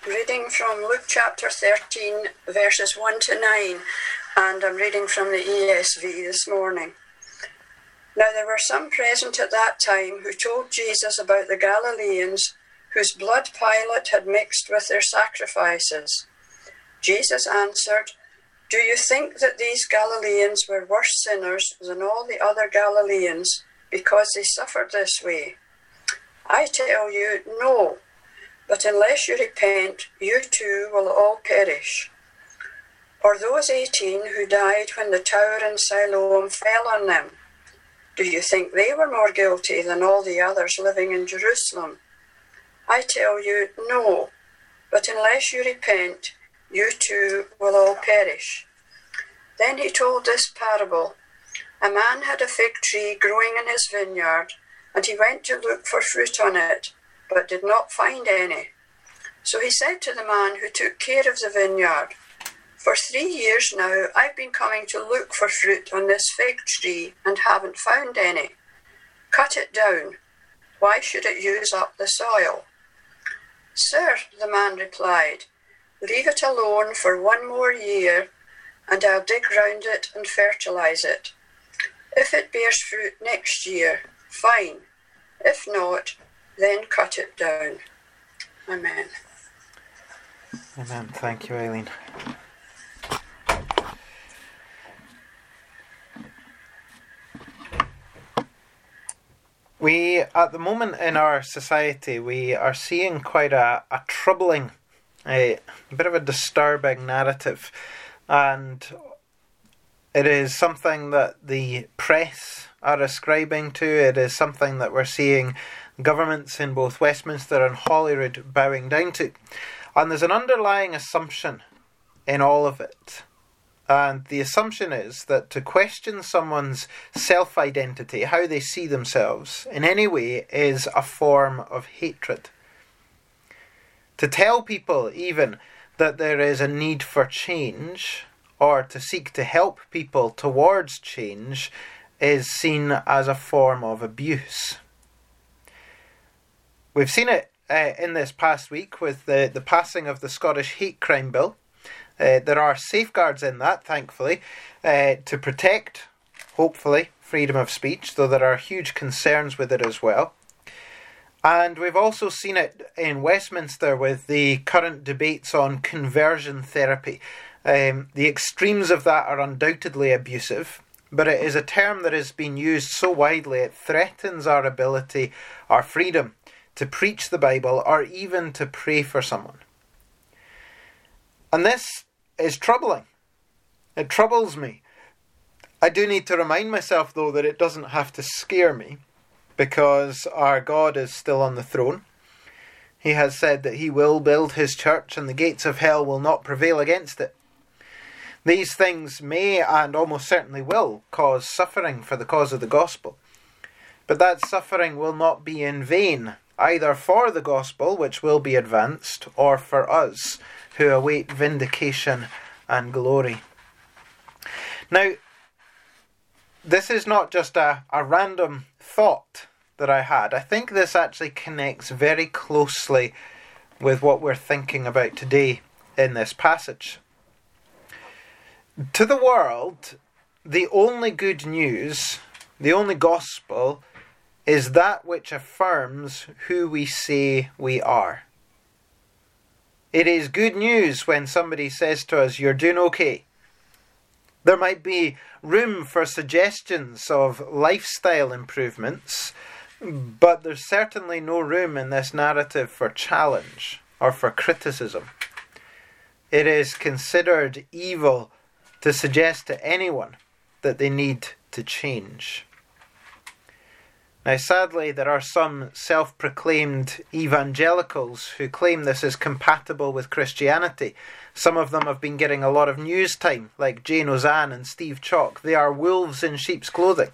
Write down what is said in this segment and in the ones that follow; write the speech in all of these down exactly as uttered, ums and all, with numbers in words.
reading from Luke chapter thirteen, verses one to nine, and I'm reading from the E S V this morning. Now there were some present at that time who told Jesus about the Galileans whose blood Pilate had mixed with their sacrifices. Jesus answered, "Do you think that these Galileans were worse sinners than all the other Galileans because they suffered this way? I tell you, no. But unless you repent, you too will all perish. Or those eighteen who died when the tower in Siloam fell on them, do you think they were more guilty than all the others living in Jerusalem? I tell you, no. But unless you repent, you too will all perish." Then he told this parable. A man had a fig tree growing in his vineyard, and he went to look for fruit on it, but did not find any. So he said to the man who took care of the vineyard, "For three years now I've been coming to look for fruit on this fig tree and haven't found any. Cut it down. Why should it use up the soil?" "Sir," the man replied, "leave it alone for one more year, and I'll dig round it and fertilize it. If it bears fruit next year, fine. If not, then cut it down." Amen. Amen. Thank you, Eileen. We, at the moment in our society, we are seeing quite a, a troubling, a, a bit of a disturbing narrative. And it is something that the press are ascribing to. It is something that we're seeing governments in both Westminster and Holyrood bowing down to. And there's an underlying assumption in all of it. And the assumption is that to question someone's self-identity, how they see themselves, in any way, is a form of hatred. To tell people even that there is a need for change, or to seek to help people towards change, is seen as a form of abuse. We've seen it uh, in this past week with the, the passing of the Scottish Hate Crime Bill. Uh, there are safeguards in that, thankfully, uh, to protect, hopefully, freedom of speech, though there are huge concerns with it as well. And we've also seen it in Westminster with the current debates on conversion therapy. Um, the extremes of that are undoubtedly abusive, but it is a term that has been used so widely it threatens our ability, our freedom, to preach the Bible or even to pray for someone. And this is troubling. It troubles me. I do need to remind myself, though, that it doesn't have to scare me, because our God is still on the throne. He has said that he will build his church and the gates of hell will not prevail against it. These things may and almost certainly will cause suffering for the cause of the gospel. But that suffering will not be in vain, either for the gospel, which will be advanced, or for us, who await vindication and glory. Now, this is not just a, a random thought that I had. I think this actually connects very closely with what we're thinking about today in this passage. To the world, the only good news, the only gospel, is that which affirms who we say we are. It is good news when somebody says to us, "You're doing okay." There might be room for suggestions of lifestyle improvements, but there's certainly no room in this narrative for challenge or for criticism. It is considered evil to suggest to anyone that they need to change. Now, sadly, there are some self-proclaimed evangelicals who claim this is compatible with Christianity. Some of them have been getting a lot of news time, like Jane Ozanne and Steve Chalk. They are wolves in sheep's clothing.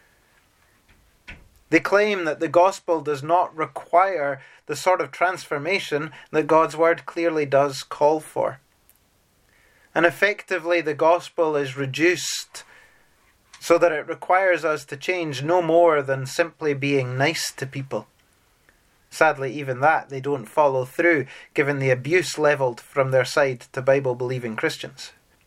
They claim that the gospel does not require the sort of transformation that God's word clearly does call for. And effectively, the gospel is reduced so that it requires us to change no more than simply being nice to people, Sadly, even that they don't follow through, given the abuse levelled from their side to Bible-believing Christians.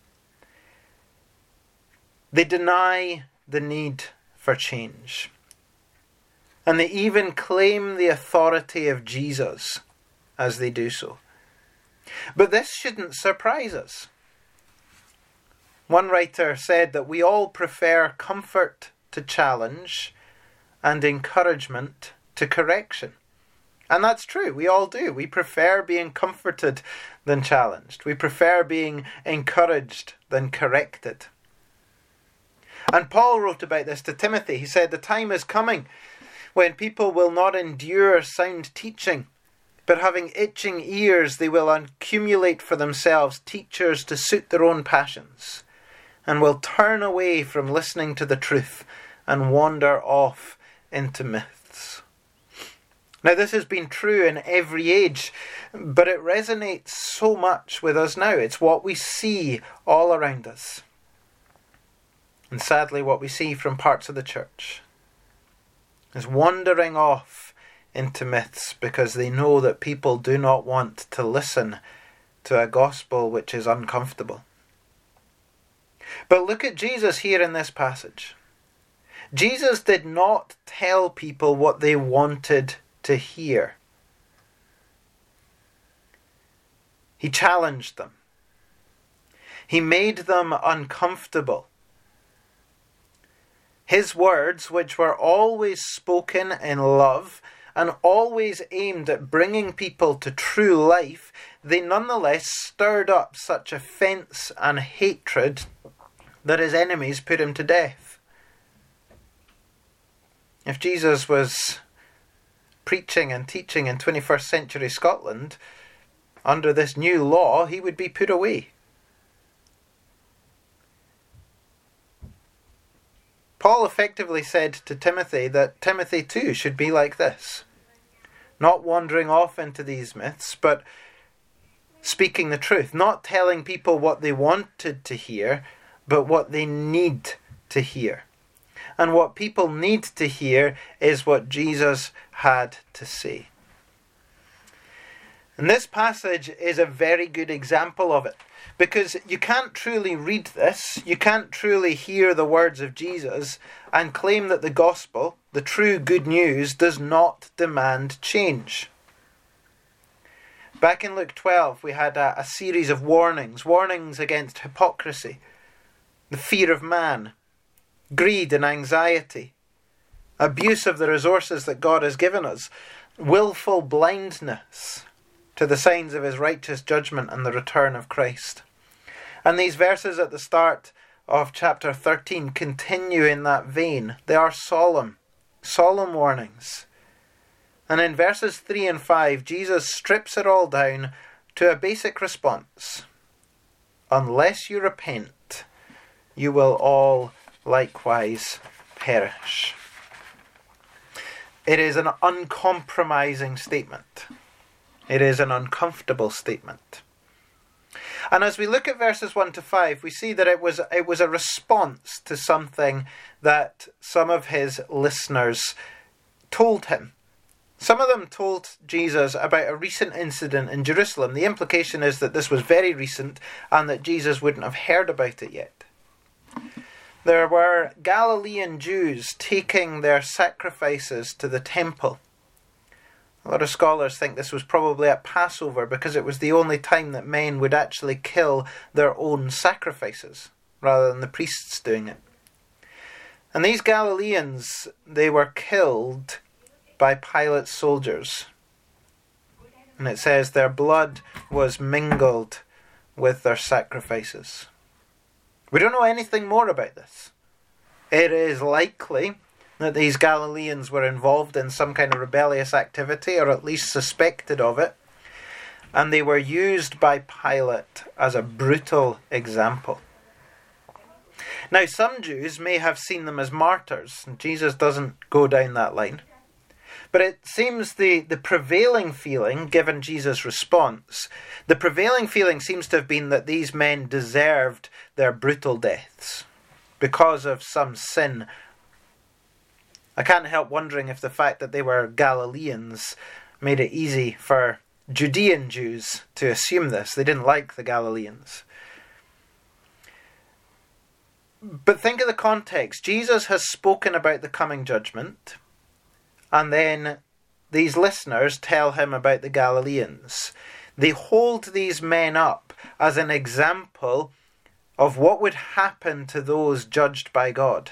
They deny the need for change. And they even claim the authority of Jesus as they do so. But this shouldn't surprise us. One writer said that we all prefer comfort to challenge and encouragement to correction. And that's true, we all do. We prefer being comforted than challenged. We prefer being encouraged than corrected. And Paul wrote about this to Timothy. He said, "The time is coming when people will not endure sound teaching, but having itching ears they will accumulate for themselves teachers to suit their own passions, and will turn away from listening to the truth and wander off into myths." Now, this has been true in every age, but it resonates so much with us now. It's what we see all around us. And sadly, what we see from parts of the church is wandering off into myths because they know that people do not want to listen to a gospel which is uncomfortable. But look at Jesus here in this passage. Jesus did not tell people what they wanted to hear. He challenged them. He made them uncomfortable. His words, which were always spoken in love and always aimed at bringing people to true life, they nonetheless stirred up such offence and hatred that his enemies put him to death. If Jesus was preaching and teaching in twenty-first century Scotland under this new law, he would be put away. Paul effectively said to Timothy that Timothy too should be like this. Not wandering off into these myths, but speaking the truth. Not telling people what they wanted to hear, but what they need to hear. And what people need to hear is what Jesus had to say. And this passage is a very good example of it. Because you can't truly read this, you can't truly hear the words of Jesus and claim that the gospel, the true good news, does not demand change. Back in Luke twelve, we had a, a series of warnings, warnings against hypocrisy, the fear of man, greed and anxiety, abuse of the resources that God has given us, willful blindness to the signs of his righteous judgment and the return of Christ. And these verses at the start of chapter thirteen continue in that vein. They are solemn, solemn warnings. And in verses three and five, Jesus strips it all down to a basic response. Unless you repent, you will all likewise perish. It is an uncompromising statement. It is an uncomfortable statement. And as we look at verses one to five, we see that it was it was a response to something that some of his listeners told him. Some of them told Jesus about a recent incident in Jerusalem. The implication is that this was very recent and that Jesus wouldn't have heard about it yet. There were Galilean Jews taking their sacrifices to the temple. A lot of scholars think this was probably at Passover because it was the only time that men would actually kill their own sacrifices rather than the priests doing it. And these Galileans, they were killed by Pilate's soldiers. And it says their blood was mingled with their sacrifices. We don't know anything more about this. It is likely that these Galileans were involved in some kind of rebellious activity, or at least suspected of it, and they were used by Pilate as a brutal example. Now, some Jews may have seen them as martyrs, and Jesus doesn't go down that line. But it seems the, the prevailing feeling, given Jesus' response, the prevailing feeling seems to have been that these men deserved their brutal deaths because of some sin. I can't help wondering if the fact that they were Galileans made it easy for Judean Jews to assume this. They didn't like the Galileans. But think of the context. Jesus has spoken about the coming judgment, and then these listeners tell him about the Galileans. They hold these men up as an example of what would happen to those judged by God.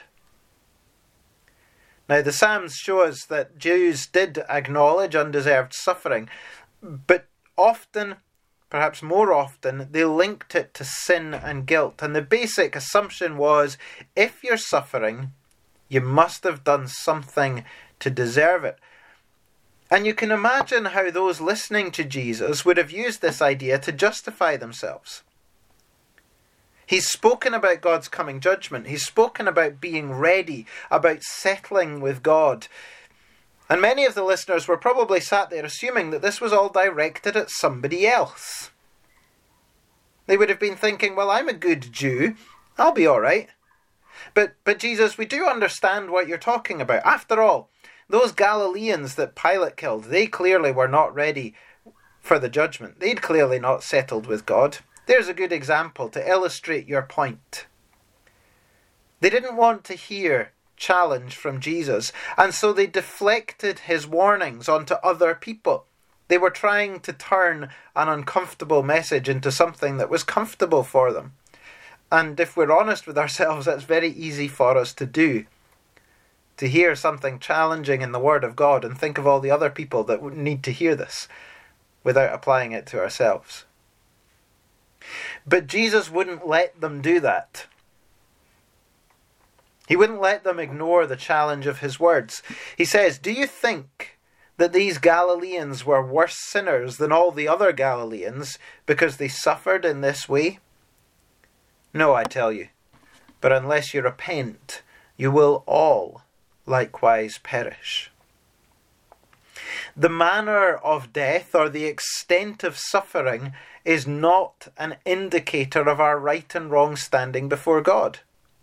Now, the Psalms show us that Jews did acknowledge undeserved suffering, but often, perhaps more often, they linked it to sin and guilt. And the basic assumption was, if you're suffering, you must have done something to deserve it. And you can imagine how those listening to Jesus would have used this idea to justify themselves. He's spoken about God's coming judgment. He's spoken about being ready, about settling with God. And many of the listeners were probably sat there assuming that this was all directed at somebody else. They would have been thinking, well, I'm a good Jew. I'll be all right. But, but Jesus, we do understand what you're talking about. After all, those Galileans that Pilate killed, they clearly were not ready for the judgment. They'd clearly not settled with God. There's a good example to illustrate your point. They didn't want to hear challenge from Jesus, and so they deflected his warnings onto other people. They were trying to turn an uncomfortable message into something that was comfortable for them. And if we're honest with ourselves, that's very easy for us to do. To hear something challenging in the Word of God and think of all the other people that would need to hear this without applying it to ourselves. But Jesus wouldn't let them do that. He wouldn't let them ignore the challenge of his words. He says, do you think that these Galileans were worse sinners than all the other Galileans because they suffered in this way? No, I tell you, but unless you repent, you will all likewise perish. The manner of death or the extent of suffering is not an indicator of our right and wrong standing before God.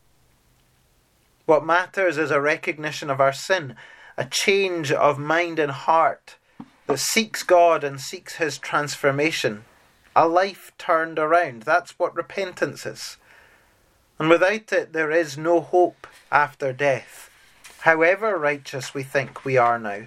What matters is a recognition of our sin, a change of mind and heart that seeks God and seeks his transformation, a life turned around. That's what repentance is. And without it, there is no hope after death, however righteous we think we are now.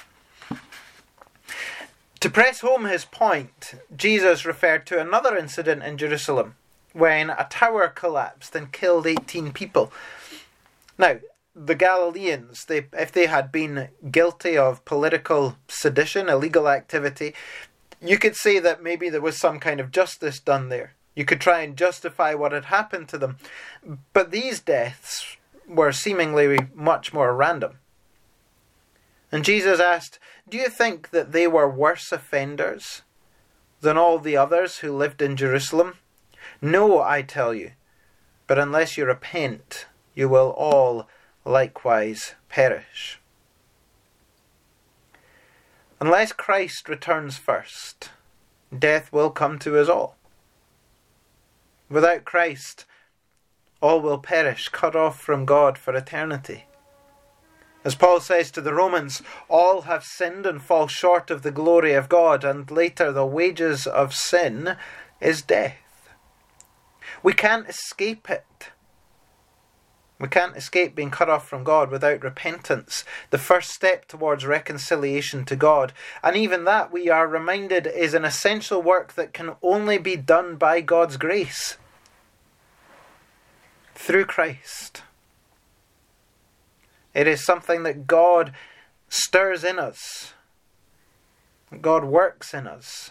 To press home his point, Jesus referred to another incident in Jerusalem when a tower collapsed and killed eighteen people. Now, the Galileans, they, if they had been guilty of political sedition, illegal activity, you could say that maybe there was some kind of justice done there. You could try and justify what had happened to them. But these deaths were seemingly much more random. And Jesus asked, do you think that they were worse offenders than all the others who lived in Jerusalem? No, I tell you, but unless you repent, you will all likewise perish. Unless Christ returns first, death will come to us all. Without Christ, all will perish, cut off from God for eternity. As Paul says to the Romans, all have sinned and fall short of the glory of God, and later the wages of sin is death. We can't escape it. We can't escape being cut off from God without repentance, the first step towards reconciliation to God. And even that, we are reminded, is an essential work that can only be done by God's grace. Through Christ. It is something that God stirs in us. God works in us.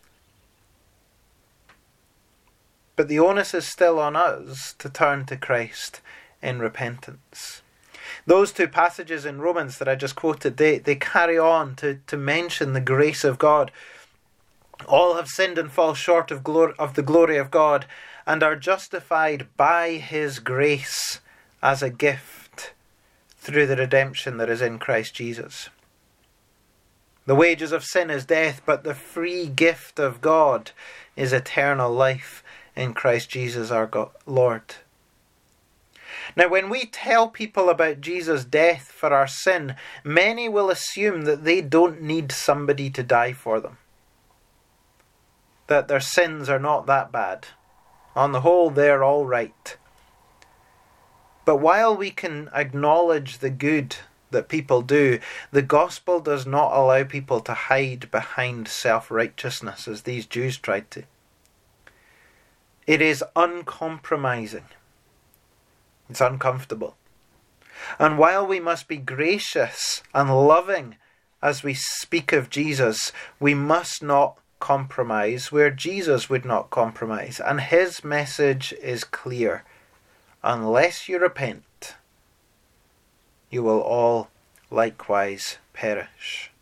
But the onus is still on us to turn to Christ in repentance. Those two passages in Romans that I just quoted, they, they carry on to, to mention the grace of God. All have sinned and fall short of, glory, of the glory of God and are justified by his grace as a gift through the redemption that is in Christ Jesus. The wages of sin is death, but the free gift of God is eternal life in Christ Jesus our God, Lord. Now, when we tell people about Jesus' death for our sin, many will assume that they don't need somebody to die for them, that their sins are not that bad. On the whole, they're all right. But while we can acknowledge the good that people do, the gospel does not allow people to hide behind self-righteousness as these Jews tried to. It is uncompromising. It's uncomfortable. And while we must be gracious and loving as we speak of Jesus, we must not compromise where Jesus would not compromise. And his message is clear. Unless you repent, you will all likewise perish.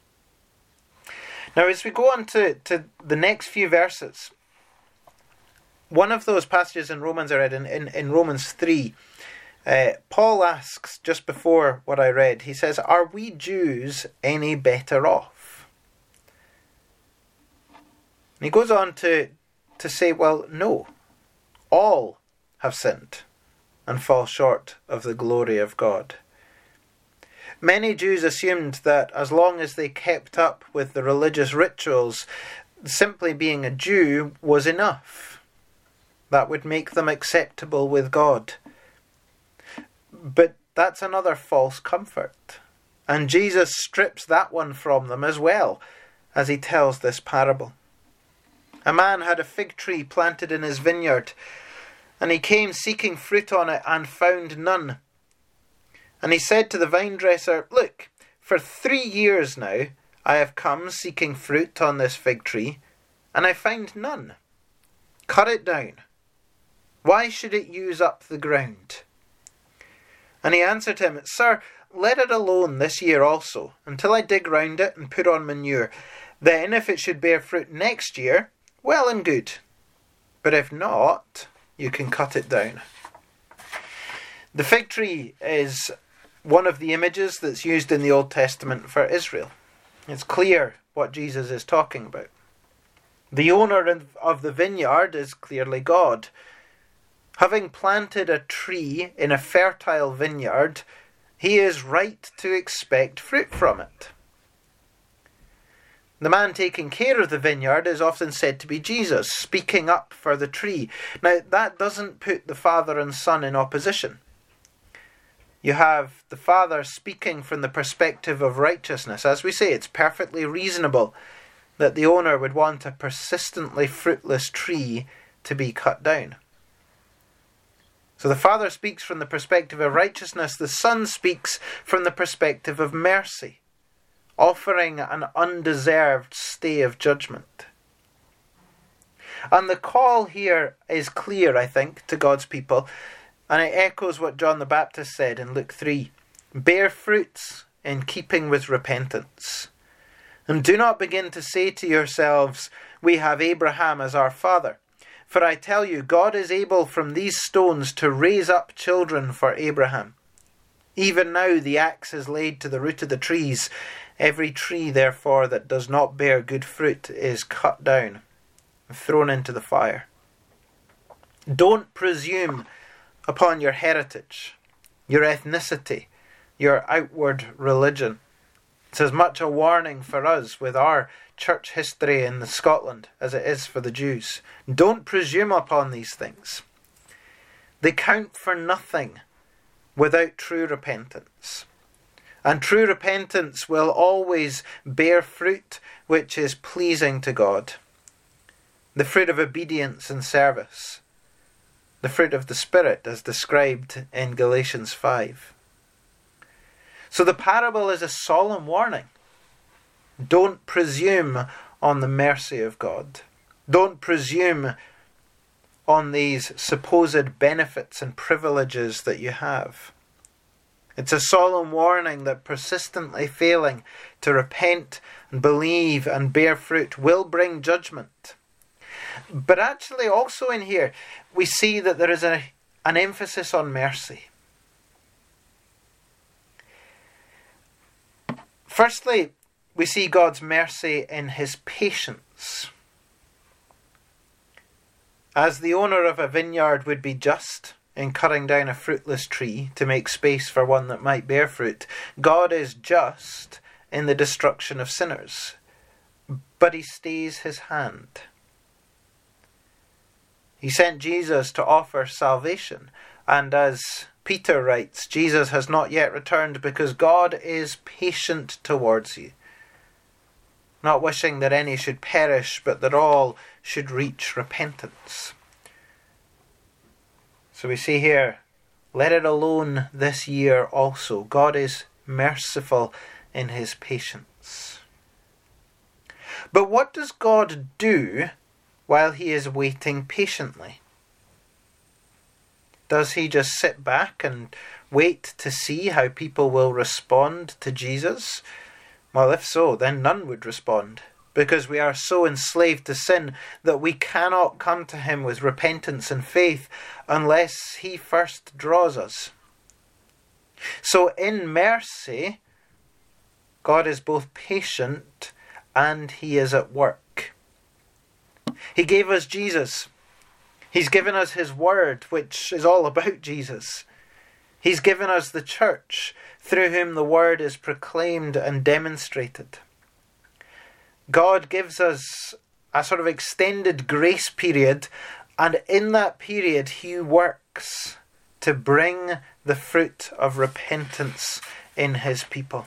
Now, as we go on to, to the next few verses, one of those passages in Romans I read, in, in, in Romans three, uh, Paul asks, just before what I read, he says, are we Jews any better off? And he goes on to, to say, well, no. All have sinned and fall short of the glory of God. Many Jews assumed that as long as they kept up with the religious rituals, simply being a Jew was enough. That would make them acceptable with God. But that's another false comfort. And Jesus strips that one from them as well, as he tells this parable. A man had a fig tree planted in his vineyard, and he came seeking fruit on it and found none. And he said to the vine dresser, look, for three years now I have come seeking fruit on this fig tree, and I find none. Cut it down. Why should it use up the ground? And he answered him, Sir, let it alone this year also, until I dig round it and put on manure. Then, if it should bear fruit next year, well and good. But if not, you can cut it down. The fig tree is one of the images that's used in the Old Testament for Israel. It's clear what Jesus is talking about. The owner of the vineyard is clearly God. Having planted a tree in a fertile vineyard, he is right to expect fruit from it. The man taking care of the vineyard is often said to be Jesus, speaking up for the tree. Now, that doesn't put the Father and Son in opposition. You have the Father speaking from the perspective of righteousness. As we say, it's perfectly reasonable that the owner would want a persistently fruitless tree to be cut down. So the Father speaks from the perspective of righteousness. The Son speaks from the perspective of mercy, offering an undeserved stay of judgment. And the call here is clear, I think, to God's people, and it echoes what John the Baptist said in Luke three. Bear fruits in keeping with repentance. And do not begin to say to yourselves, we have Abraham as our father. For I tell you, God is able from these stones to raise up children for Abraham. Even now the axe is laid to the root of the trees. Every tree, therefore, that does not bear good fruit is cut down and thrown into the fire. Don't presume upon your heritage, your ethnicity, your outward religion. It's as much a warning for us with our church history in Scotland as it is for the Jews. Don't presume upon these things. They count for nothing without true repentance. And true repentance will always bear fruit which is pleasing to God. The fruit of obedience and service. The fruit of the Spirit as described in Galatians five. So the parable is a solemn warning. Don't presume on the mercy of God. Don't presume on these supposed benefits and privileges that you have. It's a solemn warning that persistently failing to repent and believe and bear fruit will bring judgment. But actually also in here we see that there is a, an emphasis on mercy. Firstly, we see God's mercy in his patience. As the owner of a vineyard would be just in cutting down a fruitless tree to make space for one that might bear fruit. God is just in the destruction of sinners, but he stays his hand. He sent Jesus to offer salvation, and as Peter writes, Jesus has not yet returned because God is patient towards you, not wishing that any should perish, but that all should reach repentance. So we see here, let it alone this year also. God is merciful in his patience. But what does God do while he is waiting patiently? Does he just sit back and wait to see how people will respond to Jesus? Well, if so, then none would respond, because we are so enslaved to sin that we cannot come to him with repentance and faith unless he first draws us. So in mercy, God is both patient and he is at work. He gave us Jesus. He's given us his word, which is all about Jesus. He's given us the church, through whom the word is proclaimed and demonstrated. God gives us a sort of extended grace period, and in that period he works to bring the fruit of repentance in his people.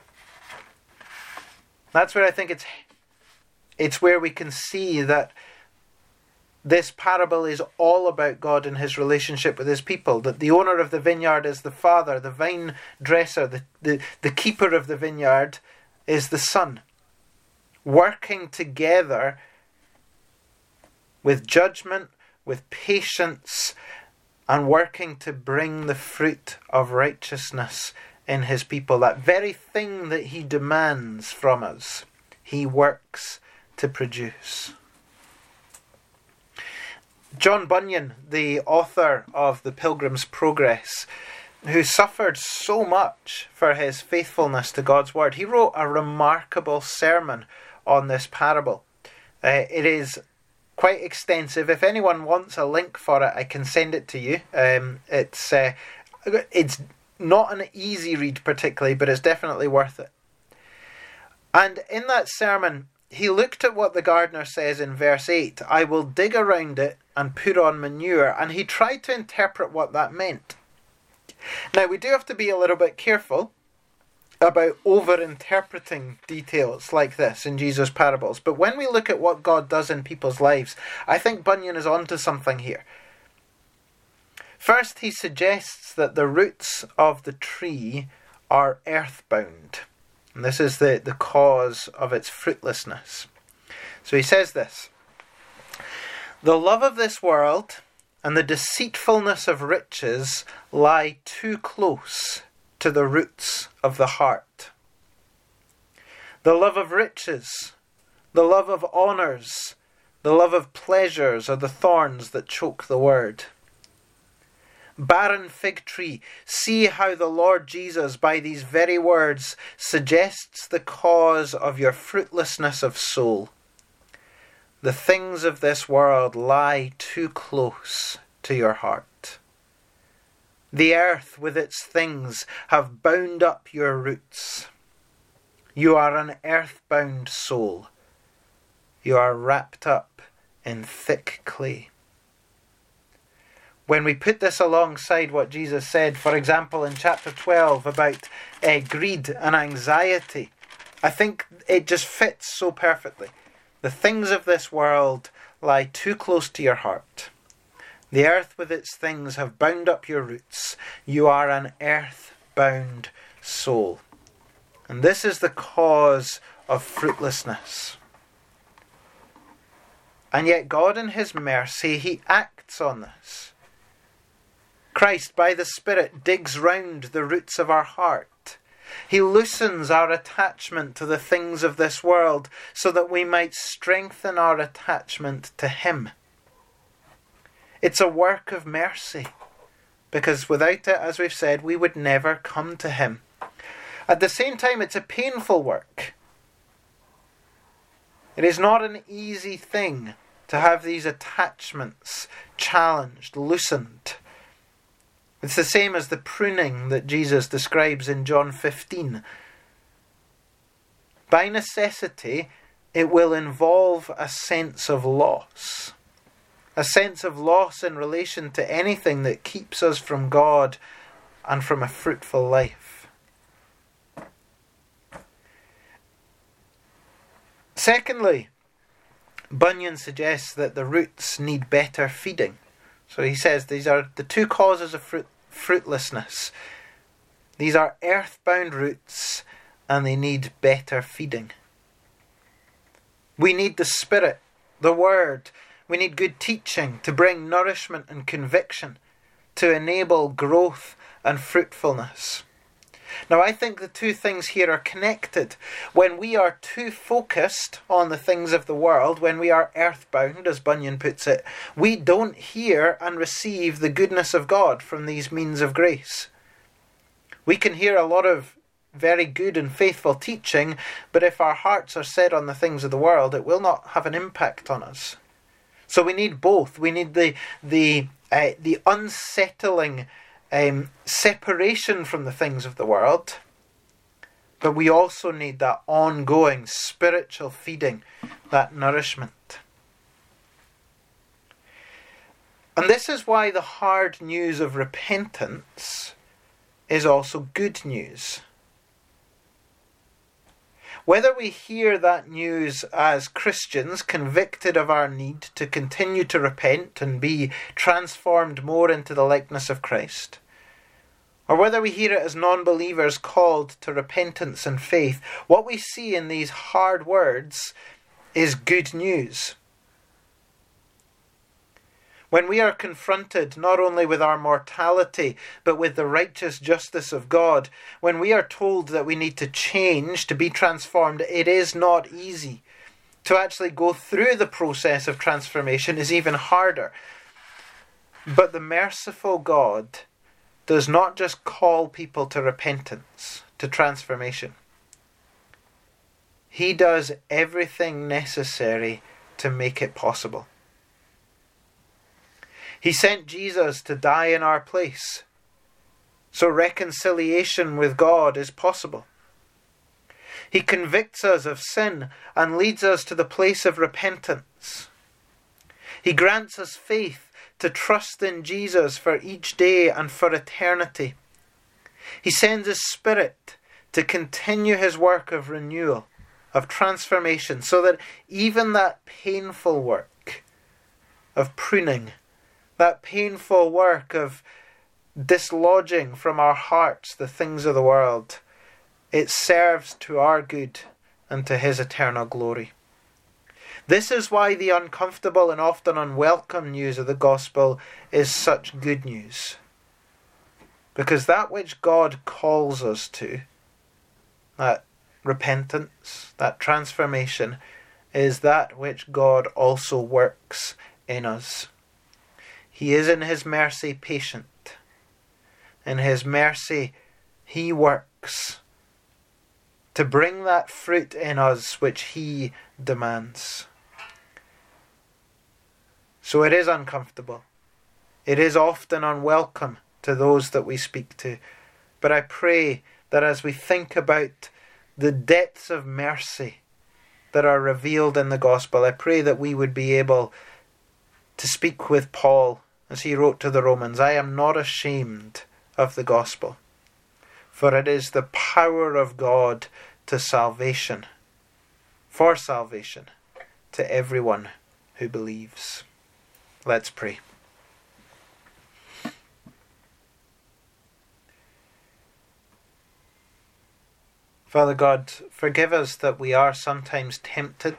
That's where I think it's it's where we can see that this parable is all about God and his relationship with his people. That the owner of the vineyard is the father, the vine dresser, the, the, the keeper of the vineyard is the son. Working together with judgment, with patience, and working to bring the fruit of righteousness in his people. That very thing that he demands from us, he works to produce. John Bunyan, the author of The Pilgrim's Progress, who suffered so much for his faithfulness to God's word, he wrote a remarkable sermon on this parable. Uh, it is quite extensive. If anyone wants a link for it, I can send it to you. Um, it's uh, it's not an easy read particularly, but it's definitely worth it. And in that sermon, he looked at what the gardener says in verse eight, I will dig around it and put on manure, and he tried to interpret what that meant. Now, we do have to be a little bit careful about over-interpreting details like this in Jesus' parables, but when we look at what God does in people's lives, I think Bunyan is onto something here. First, he suggests that the roots of the tree are earthbound. And this is the, the cause of its fruitlessness. So he says this, the love of this world and the deceitfulness of riches lie too close to the roots of the heart. The love of riches, the love of honours, the love of pleasures are the thorns that choke the word. Barren fig tree, see how the Lord Jesus, by these very words, suggests the cause of your fruitlessness of soul. The things of this world lie too close to your heart. The earth with its things have bound up your roots. You are an earthbound soul. You are wrapped up in thick clay. When we put this alongside what Jesus said, for example, in chapter twelve about uh, greed and anxiety, I think it just fits so perfectly. The things of this world lie too close to your heart. The earth with its things have bound up your roots. You are an earth-bound soul. And this is the cause of fruitlessness. And yet God in his mercy, he acts on this. Christ, by the Spirit, digs round the roots of our heart. He loosens our attachment to the things of this world so that we might strengthen our attachment to him. It's a work of mercy, because without it, as we've said, we would never come to him. At the same time, it's a painful work. It is not an easy thing to have these attachments challenged, loosened. It's the same as the pruning that Jesus describes in John fifteen. By necessity, it will involve a sense of loss. A sense of loss in relation to anything that keeps us from God and from a fruitful life. Secondly, Bunyan suggests that the roots need better feeding. So he says these are the two causes of fruit, fruitlessness. These are earthbound roots and they need better feeding. We need the Spirit, the Word. We need good teaching to bring nourishment and conviction, to enable growth and fruitfulness. Now, I think the two things here are connected. When we are too focused on the things of the world, when we are earthbound, as Bunyan puts it, we don't hear and receive the goodness of God from these means of grace. We can hear a lot of very good and faithful teaching, but if our hearts are set on the things of the world, it will not have an impact on us. So we need both. We need the the uh, the unsettling um, separation from the things of the world, but we also need that ongoing spiritual feeding, that nourishment. And this is why the hard news of repentance is also good news. Whether we hear that news as Christians convicted of our need to continue to repent and be transformed more into the likeness of Christ, or whether we hear it as non-believers called to repentance and faith, what we see in these hard words is good news. When we are confronted not only with our mortality, but with the righteous justice of God, when we are told that we need to change, to be transformed, it is not easy. To actually go through the process of transformation is even harder. But the merciful God does not just call people to repentance, to transformation. He does everything necessary to make it possible. He sent Jesus to die in our place, so reconciliation with God is possible. He convicts us of sin and leads us to the place of repentance. He grants us faith to trust in Jesus for each day and for eternity. He sends His Spirit to continue His work of renewal, of transformation, so that even that painful work of pruning, that painful work of dislodging from our hearts the things of the world, it serves to our good and to His eternal glory. This is why the uncomfortable and often unwelcome news of the gospel is such good news. Because that which God calls us to, that repentance, that transformation, is that which God also works in us. He is in His mercy patient. In His mercy, He works to bring that fruit in us which He demands. So it is uncomfortable. It is often unwelcome to those that we speak to. But I pray that as we think about the depths of mercy that are revealed in the gospel, I pray that we would be able to speak with Paul as he wrote to the Romans, I am not ashamed of the gospel, for it is the power of God to salvation, for salvation, to everyone who believes. Let's pray. Father God, forgive us that we are sometimes tempted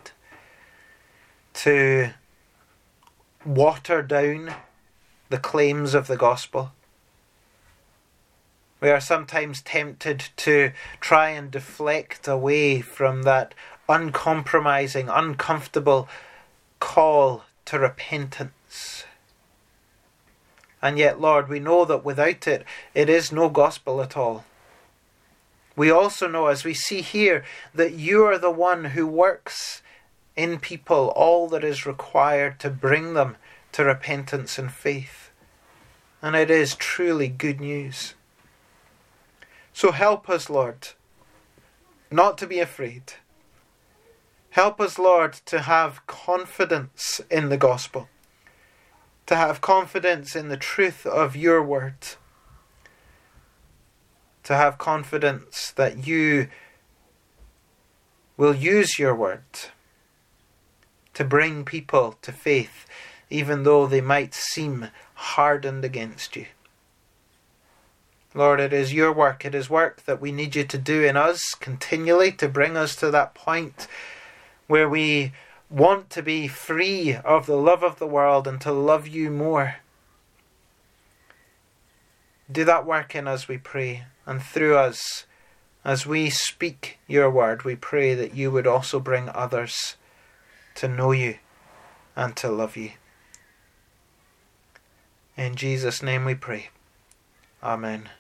to water down the claims of the gospel. We are sometimes tempted to try and deflect away from that uncompromising, uncomfortable call to repentance. And yet, Lord, we know that without it, it is no gospel at all. We also know, as we see here, that you are the one who works in people all that is required to bring them to repentance and faith. And it is truly good news. So help us, Lord, not to be afraid. Help us, Lord, to have confidence in the gospel, to have confidence in the truth of your word, to have confidence that you will use your word to bring people to faith, even though they might seem hardened against you. Lord, it is your work, it is work that we need you to do in us continually to bring us to that point where we want to be free of the love of the world and to love you more. Do that work in us, we pray, and through us, as we speak your word, we pray that you would also bring others to know you and to love you. In Jesus' name we pray. Amen.